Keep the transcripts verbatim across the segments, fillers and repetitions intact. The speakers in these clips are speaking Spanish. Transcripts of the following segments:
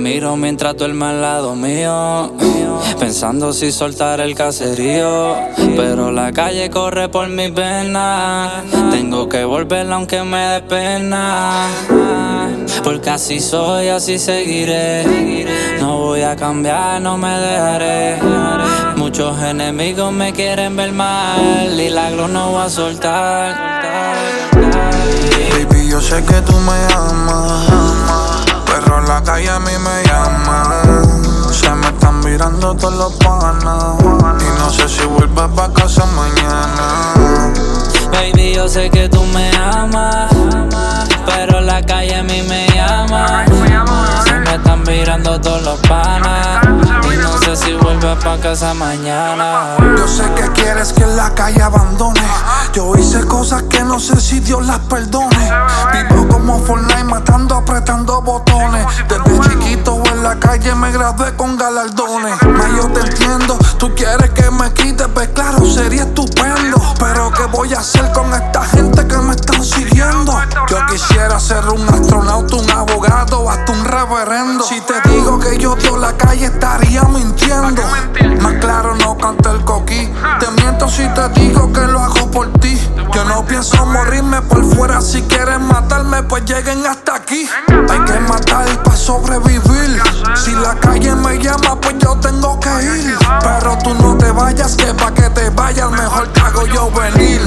miro mientras duerme al lado mío, pensando si soltar el caserío, pero la calle corre por mis venas. Tengo que volver aunque me dé pena, porque así soy, así seguiré. No voy a cambiar, no me dejaré. Muchos enemigos me quieren ver mal y la glow no voy a soltar. Baby, yo sé que tú me amas, pero en la calle a mí me llaman. Se me están mirando todos los panas y no sé si vuelves pa' casa mañana. Baby, yo sé que tú me amas, pero en la calle a mí me llama. Se me están mirando todos los panas y no sé si vuelves pa' casa mañana. Yo sé que quieres que en la calle abandone. Yo hice cosas que no sé si Dios las perdone. Vivo como Fortnite matando, apretando botones. Desde chiquito en la calle me gradué con galardones. Mas yo te entiendo, tú quieres que me quite, pues claro, sería estupendo. Pero ¿qué voy a hacer con esta gente que me están siguiendo? Yo quisiera ser un astronauta, un abogado, hasta un reverendo. Si te digo que yo odio la calle estaría mintiendo. Más claro no canta el coquí. Te miento si te digo que lo hago por ti. Yo no pienso morirme por fuera. Si quieren matarme pues lleguen hasta aquí. Hay que matar para sobrevivir. Si la calle me llama pues yo tengo que ir. Pero tú no te vayas, que pa' que te vayas mejor te hago yo venir.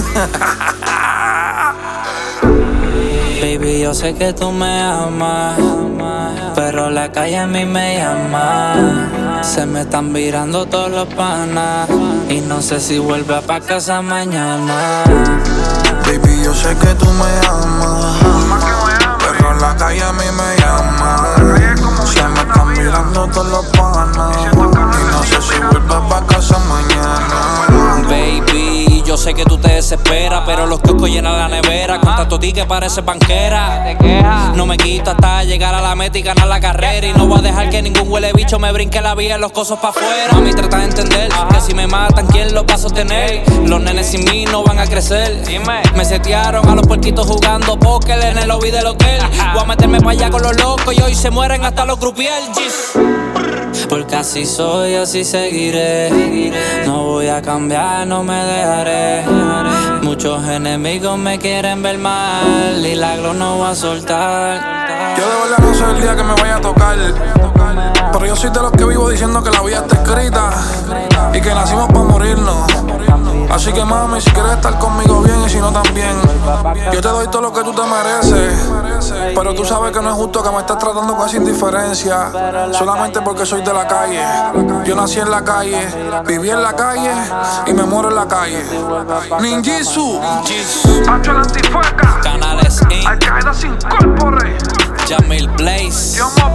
Baby, yo sé que tú me amas, pero la calle a mí me llama. Se me están virando todos los panas y no sé si vuelve pa' casa mañana. Baby, yo sé que tú me amas, pero en la calle a mí me llama. Se me están mirando todos los panas y no sé si vuelve pa' casa mañana. Baby, yo sé que tú te desesperas, pero los kioscos llenan la nevera con tanto ti que parece banquera. No me quito hasta llegar a la meta y ganar la carrera. Y no voy a dejar que ningún huele bicho me brinque la vía, los cosos pa' afuera. Mami, trata de entender que si me matan, ¿quién los va a sostener? Los nenes sin mí no van a crecer. Me setearon a los puerquitos jugando póker en el lobby del hotel. Voy a meterme pa' allá con los locos y hoy se mueren hasta los groupies. Porque así soy, así seguiré. No voy a cambiar, no me dejaré. Muchos enemigos me quieren ver mal y la glow no voy a soltar. Yo de verdad no sé el día que me vaya a tocar, pero yo soy de los que vivo diciendo que la vida está escrita y que nacimos para morirnos. Así que mami, si quieres estar conmigo bien y si no también, yo te doy todo lo que tú te mereces. Pero tú sabes que no es justo que me estés tratando con esa indiferencia, solamente porque soy de la calle. Yo nací en la calle, viví en la calle y me muero en la calle. Ninjitsu, Canales incorporated. Jamil Blaze.